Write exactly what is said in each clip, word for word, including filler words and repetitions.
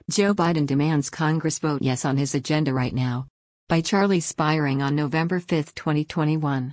Joe Biden demands Congress vote yes on his agenda right now. By Charlie Spiring on November fifth, twenty twenty-one.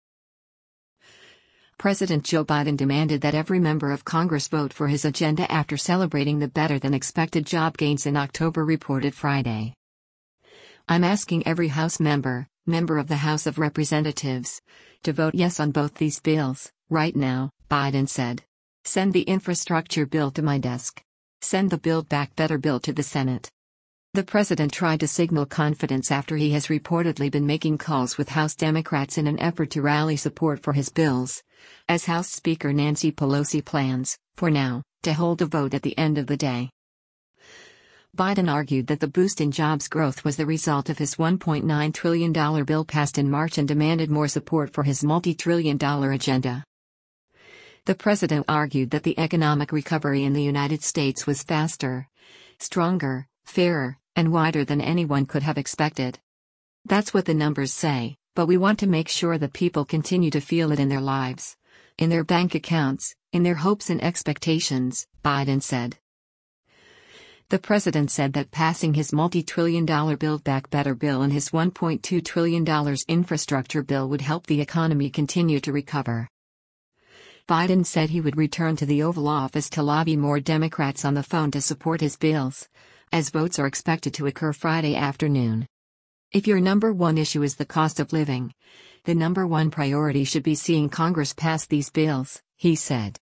President Joe Biden demanded that every member of Congress vote for his agenda after celebrating the better-than-expected job gains in October, reported Friday. "I'm asking every House member, member of the House of Representatives, to vote yes on both these bills, right now," Biden said. "Send the infrastructure bill to my desk. Send the Build Back Better bill to the Senate." The president tried to signal confidence after he has reportedly been making calls with House Democrats in an effort to rally support for his bills, as House Speaker Nancy Pelosi plans, for now, to hold a vote at the end of the day. Biden argued that the boost in jobs growth was the result of his one point nine trillion dollars bill passed in March and demanded more support for his multi-trillion dollar agenda. The president argued that the economic recovery in the United States was faster, stronger, fairer, and wider than anyone could have expected. "That's what the numbers say, but we want to make sure that people continue to feel it in their lives, in their bank accounts, in their hopes and expectations," Biden said. The president said that passing his multi-trillion dollar Build Back Better bill and his one point two trillion dollars infrastructure bill would help the economy continue to recover. Biden said he would return to the Oval Office to lobby more Democrats on the phone to support his bills, as votes are expected to occur Friday afternoon. "If your number one issue is the cost of living, the number one priority should be seeing Congress pass these bills," he said.